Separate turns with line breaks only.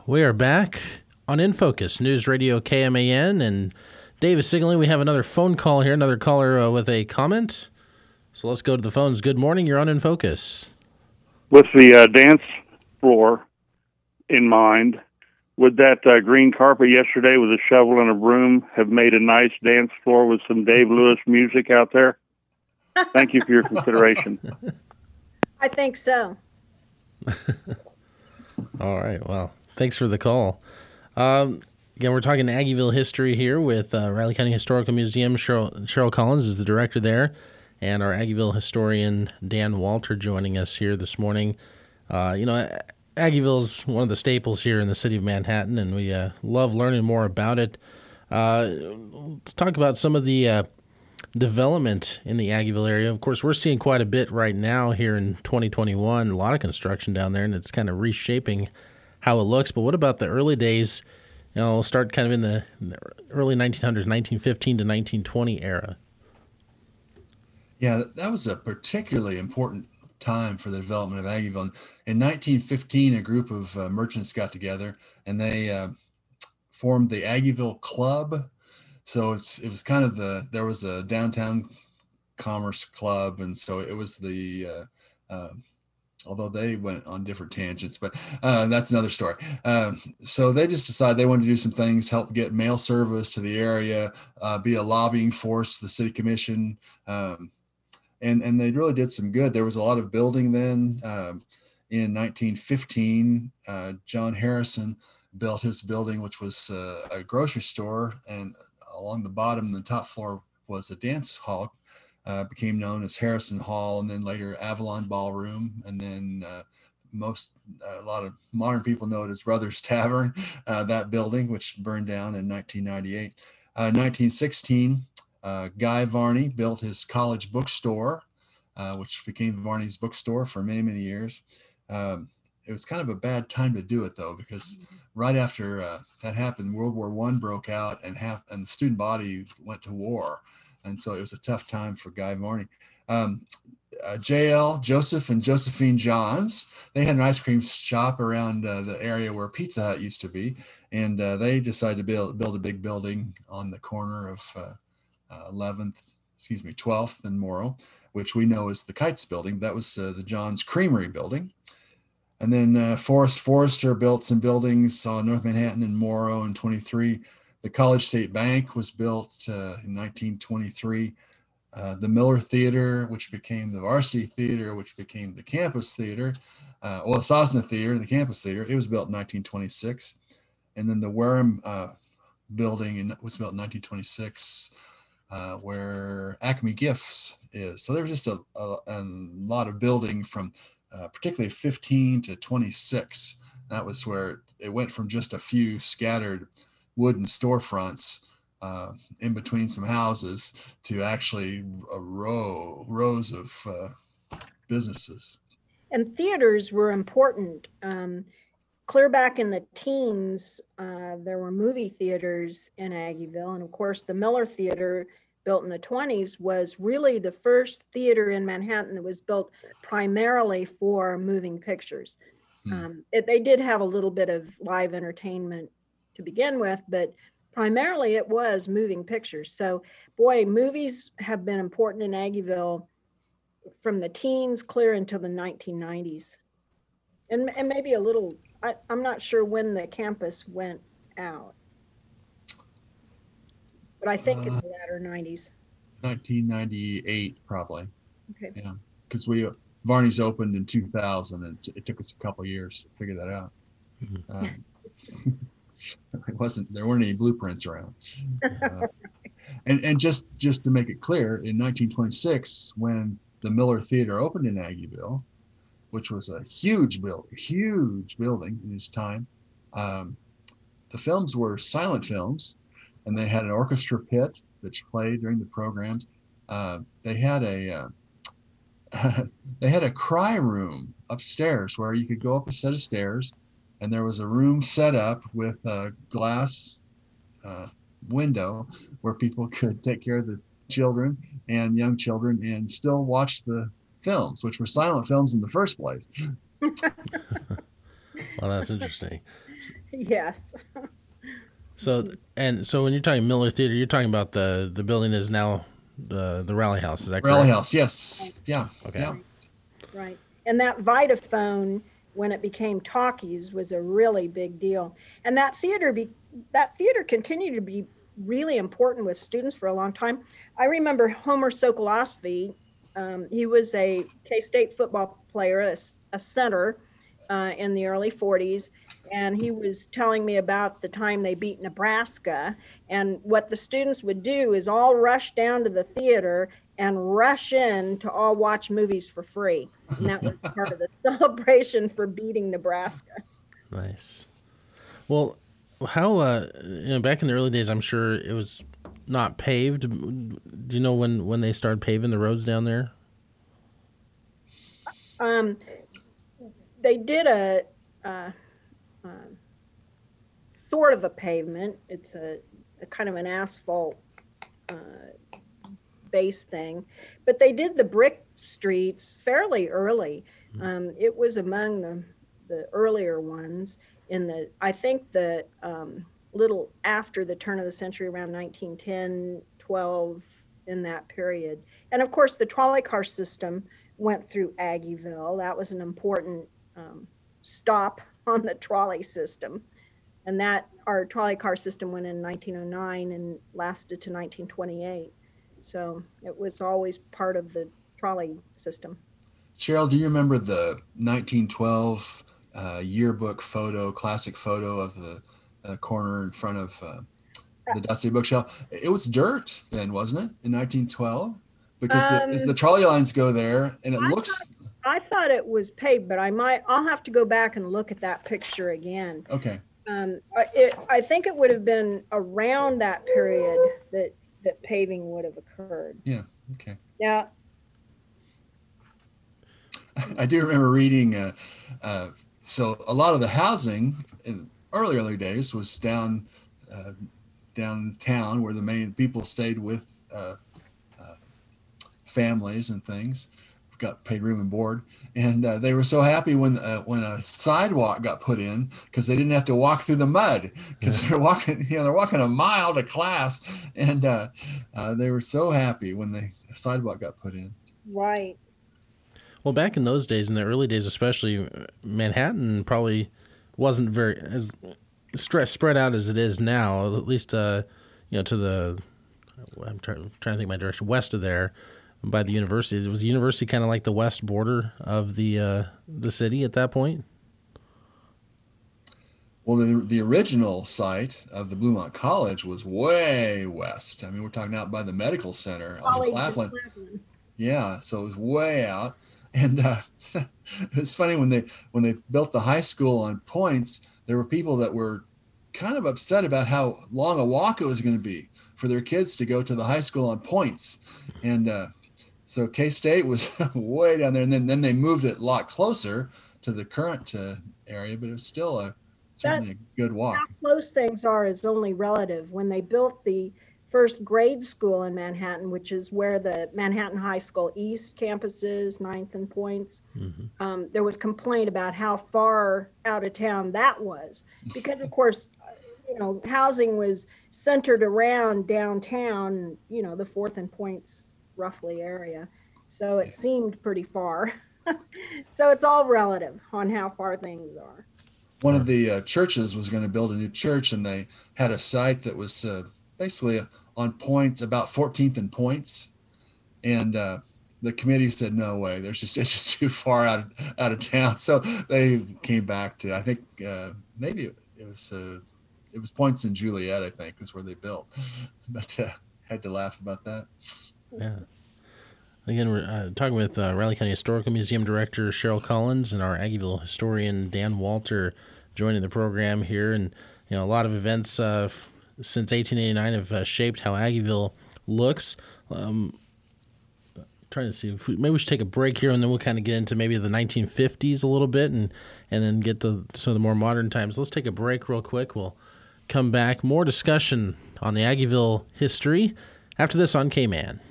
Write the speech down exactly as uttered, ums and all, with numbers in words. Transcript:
We are back on In Focus, News Radio K M A N, and Davis signaling we have another phone call here, another caller uh, with a comment. So let's go to the phones. Good morning, you're on In Focus.
With the uh, dance floor in mind, would that uh, green carpet yesterday with a shovel and a broom have made a nice dance floor with some Dave Lewis music out there? Thank you for your consideration.
I think so.
All right, well, thanks for the call. Um, again, we're talking Aggieville history here with uh, Riley County Historical Museum. Cheryl, Cheryl Collins is the director there, and our Aggieville historian, Dan Walter, joining us here this morning. Uh, you know, Aggieville's one of the staples here in the city of Manhattan, and we uh, love learning more about it. Uh, let's talk about some of the uh, development in the Aggieville area. Of course, we're seeing quite a bit right now here in twenty twenty-one, a lot of construction down there, and it's kind of reshaping how it looks. But what about the early days? You know, we'll start kind of in the, in the early nineteen hundreds, nineteen fifteen to nineteen twenty era.
Yeah, that was a particularly important time for the development of Aggieville. In nineteen fifteen, a group of uh, merchants got together and they uh, formed the Aggieville Club. So it's it was kind of the there was a downtown commerce club, and so it was the uh, uh, although they went on different tangents, but uh, that's another story. Uh, so they just decided they wanted to do some things, help get mail service to the area, uh, be a lobbying force to the city commission. Um, And and they really did some good. There was a lot of building then. Um, in nineteen fifteen, uh, John Harrison built his building, which was uh, a grocery store, and along the bottom, the top floor was a dance hall. Uh, became known as Harrison Hall, and then later Avalon Ballroom, and then uh, most uh, a lot of modern people know it as Brothers Tavern. Uh, that building, which burned down in nineteen ninety-eight, uh, nineteen sixteen. Uh, Guy Varney built his college bookstore, uh, which became Varney's bookstore for many, many years. Um, it was kind of a bad time to do it, though, because right after uh, that happened, World War One broke out, and half and the student body went to war, and so it was a tough time for Guy Varney. Um, uh, J L Joseph and Josephine Johns, they had an ice cream shop around uh, the area where Pizza Hut used to be, and uh, they decided to build build a big building on the corner of Uh, Uh, eleventh, excuse me, twelfth and Morrow, which we know as the Kites building. That was uh, the John's Creamery building. And then uh, Forrest Forrester built some buildings on North Manhattan and Morrow in twenty-three. The College State Bank was built uh, in nineteen twenty-three. Uh, the Miller Theater, which became the Varsity Theater, which became the Campus Theater, uh, well, the Sosna Theater and the Campus Theater, it was built in nineteen twenty-six. And then the Wareham uh, building in, was built in nineteen twenty-six. Uh, where Acme Gifts is. So there was just a, a, a lot of building from uh, particularly fifteen to twenty-six. That was where it went from just a few scattered wooden storefronts uh, in between some houses to actually a row, rows of uh, businesses.
And theaters were important. Um, clear back in the teens, uh, there were movie theaters in Aggieville. And of course, the Miller Theater, built in the twenties, was really the first theater in Manhattan that was built primarily for moving pictures. Hmm. Um, it, they did have a little bit of live entertainment to begin with, but primarily it was moving pictures. So, boy, movies have been important in Aggieville from the teens clear into the nineteen nineties. And, and maybe a little, I, I'm not sure when the campus went out, but I think uh, in the latter nineties.
nineteen ninety-eight, probably.
Okay.
Yeah, because we Varney's opened in two thousand, and it took us a couple of years to figure that out. Mm-hmm. Um, it wasn't there weren't any blueprints around. Uh, and and just just to make it clear, in nineteen twenty-six, when the Miller Theater opened in Aggieville, which was a huge build, huge building in its time, um, the films were silent films. And they had an orchestra pit that played during the programs. Uh, they had a uh, they had a cry room upstairs where you could go up a set of stairs, and there was a room set up with a glass uh, window where people could take care of the children and young children and still watch the films, which were silent films in the first place.
Well, that's interesting.
Yes.
So and so when you're talking Miller Theater, you're talking about the the building that is now the the Rally House. Is that correct?
Rally House, yes. Yeah.
Okay.
Yeah.
Right. And that Vitaphone, when it became Talkies, was a really big deal. And that theater be that theater continued to be really important with students for a long time. I remember Homer Sokolosky. Um, he was a K-State football player, a, a center uh, in the early forties. And he was telling me about the time they beat Nebraska. And what the students would do is all rush down to the theater and rush in to all watch movies for free. And that was part of the celebration for beating Nebraska.
Nice. Well, how, uh, you know, back in the early days, I'm sure it was not paved. Do you know when, when they started paving the roads down there?
Um, they did a, uh, uh, sort of a pavement. It's a, a kind of an asphalt uh, base thing, but they did the brick streets fairly early. Um, it was among the, the earlier ones in the, I think the um, little after the turn of the century, around nineteen ten, twelve, in that period. And of course the trolley car system went through Aggieville. That was an important um, stop on the trolley system. And that our trolley car system went in nineteen oh nine and lasted to nineteen twenty-eight. So it was always part of the trolley system.
Cheryl, do you remember the nineteen twelve uh, yearbook photo, classic photo of the uh, corner in front of uh, the dusty bookshelf? It was dirt then, wasn't it, in nineteen twelve? Because
Um,
the, as the trolley lines go there, and it
I
looks...
I thought it was paved, but I might, I'll have to go back and look at that picture again.
Okay.
Um, I- it, I think it would have been around that period that, that paving would have occurred.
Yeah. Okay.
Yeah.
I do remember reading, uh, uh, so a lot of the housing in early, early days was down uh, downtown where the main people stayed with uh, uh, families and things, got paid room and board. And uh, they were so happy when uh, when a sidewalk got put in because they didn't have to walk through the mud because they're walking, you know, they're walking a mile to class. And uh, uh, they were so happy when the sidewalk got put in.
Right.
Well, back in those days, in the early days especially, Manhattan probably wasn't very as stre- spread out as it is now, at least, uh, you know, to the, I'm try- trying to think my direction, west of there, by the university. Was the university kind of like the west border of the uh, the city at that point?
Well, the, the original site of the Bluemont College was way west. I mean, we're talking out by the medical center on
College of
Claflin.
Claflin.
Yeah, so it was way out. And uh, it's funny when they when they built the high school on Points, there were people that were kind of upset about how long a walk it was going to be for their kids to go to the high school on Points. And uh, so K-State was way down there. And then, then they moved it a lot closer to the current uh, area, but it was still a certainly a good walk.
How close things are is only relative. When they built the first grade school in Manhattan, which is where the Manhattan High School East campus is, Ninth and Points, mm-hmm. um, there was complaint about how far out of town that was. Because, of course, you know, housing was centered around downtown, you know, the Fourth and Points roughly area. So it seemed pretty far. So it's all relative on how far things are.
One of the uh, churches was going to build a new church, and they had a site that was uh, basically on Points, about fourteenth and Points, and uh, the committee said no way. There's just it's just too far out of, out of town. So they came back to I think uh, maybe it, it was uh, it was Points and Juliet, I think, is where they built. But uh, had to laugh about that.
Yeah. Again, we're uh, talking with uh, Riley County Historical Museum Director Cheryl Collins and our Aggieville historian Dan Walter joining the program here. And you know, a lot of events uh, f- since eighteen eighty-nine have uh, shaped how Aggieville looks. Um, trying to see if we, maybe we should take a break here, and then we'll kind of get into maybe the nineteen fifties a little bit, and and then get to some of the more modern times. Let's take a break real quick. We'll come back, more discussion on the Aggieville history after this on K-Man.